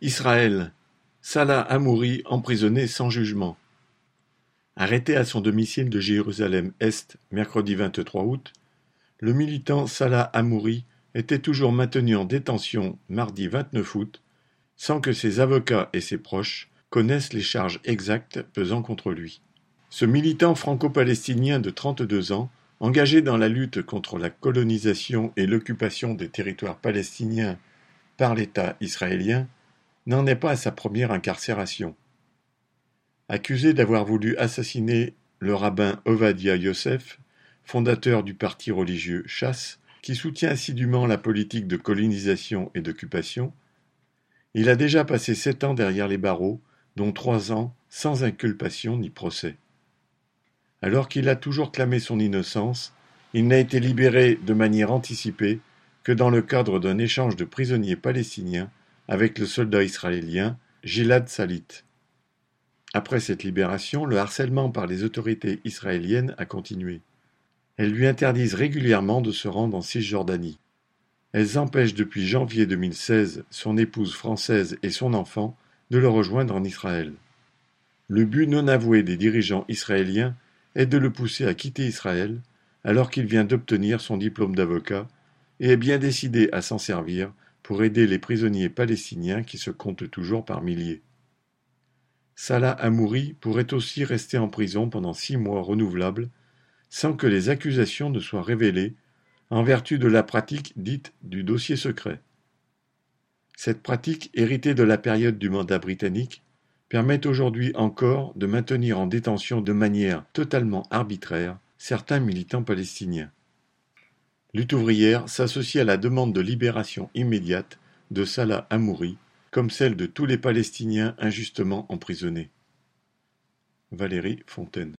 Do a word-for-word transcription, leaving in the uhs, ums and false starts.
Israël, Salah Hamouri emprisonné sans jugement. Arrêté à son domicile de Jérusalem-Est mercredi vingt-trois août, le militant Salah Hamouri était toujours maintenu en détention mardi vingt-neuf août, sans que ses avocats et ses proches connaissent les charges exactes pesant contre lui. Ce militant franco-palestinien de trente-deux ans, engagé dans la lutte contre la colonisation et l'occupation des territoires palestiniens par l'État israélien, n'en est pas à sa première incarcération. Accusé d'avoir voulu assassiner le rabbin Ovadia Yosef, fondateur du parti religieux Chasse, qui soutient assidûment la politique de colonisation et d'occupation, il a déjà passé sept ans derrière les barreaux, dont trois ans sans inculpation ni procès. Alors qu'il a toujours clamé son innocence, il n'a été libéré de manière anticipée que dans le cadre d'un échange de prisonniers palestiniens avec le soldat israélien Gilad Shalit. Après cette libération, le harcèlement par les autorités israéliennes a continué. Elles lui interdisent régulièrement de se rendre en Cisjordanie. Elles empêchent depuis janvier deux mille seize son épouse française et son enfant de le rejoindre en Israël. Le but non avoué des dirigeants israéliens est de le pousser à quitter Israël alors qu'il vient d'obtenir son diplôme d'avocat et est bien décidé à s'en servir pour aider les prisonniers palestiniens qui se comptent toujours par milliers. Salah Hamouri pourrait aussi rester en prison pendant six mois renouvelables sans que les accusations ne soient révélées en vertu de la pratique dite du dossier secret. Cette pratique, héritée de la période du mandat britannique, permet aujourd'hui encore de maintenir en détention de manière totalement arbitraire certains militants palestiniens. Lutte ouvrière s'associe à la demande de libération immédiate de Salah Hamouri, comme celle de tous les Palestiniens injustement emprisonnés. Valérie Fontaine.